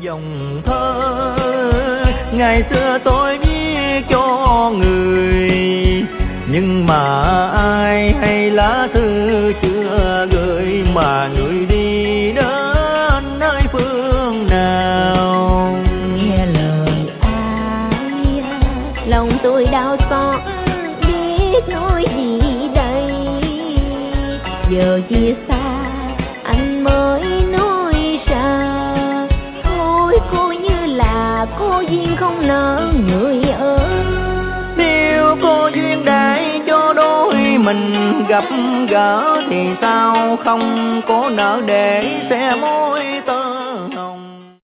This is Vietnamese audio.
dòng thơ ngày xưa tôi viết cho người, nhưng mà ai hay lá thư chưa gửi, mà người đi đến nơi phương nào. Nghe lời ai lòng tôi đau xót, biết nói gì đây. Giờ chia xa anh mới nói ra, thôi coi như là có duyên không nỡ người ơi. Nếu có duyên để cho đôi mình gặp gỡ thì sao không có nỡ để xe mối